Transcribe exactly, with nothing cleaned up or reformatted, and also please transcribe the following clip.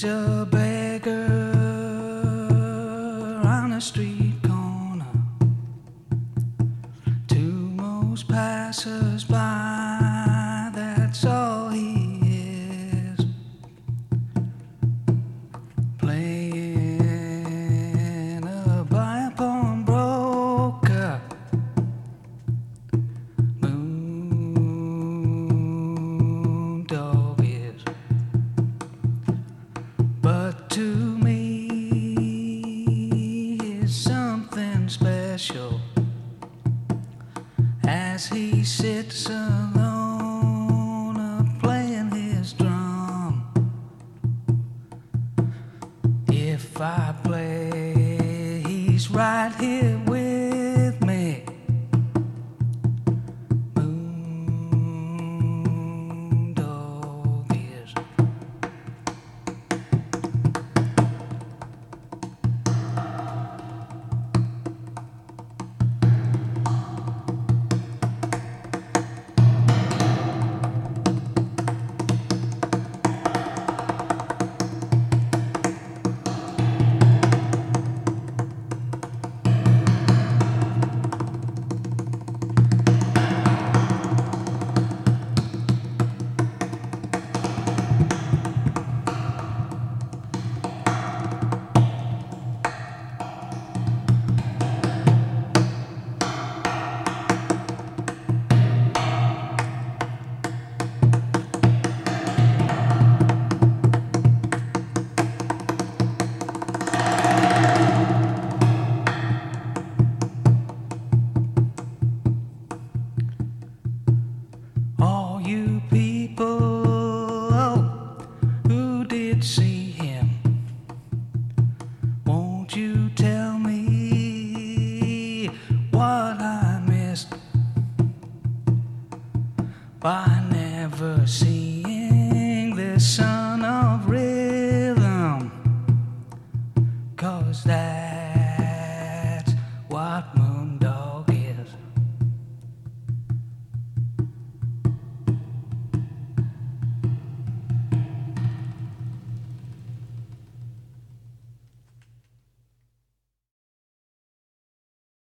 He's a beggar on a street corner. To most passers-by, that's all he is. Playing a buy pawnbroker. Moon dog is. But to me, is something special as he sits alone, uh, playing his drum. If I play, he's right here with me. Moon dog is. All you people who did see him, won't you tell me what I missed by never seeing this son of rhythm? 'Cause that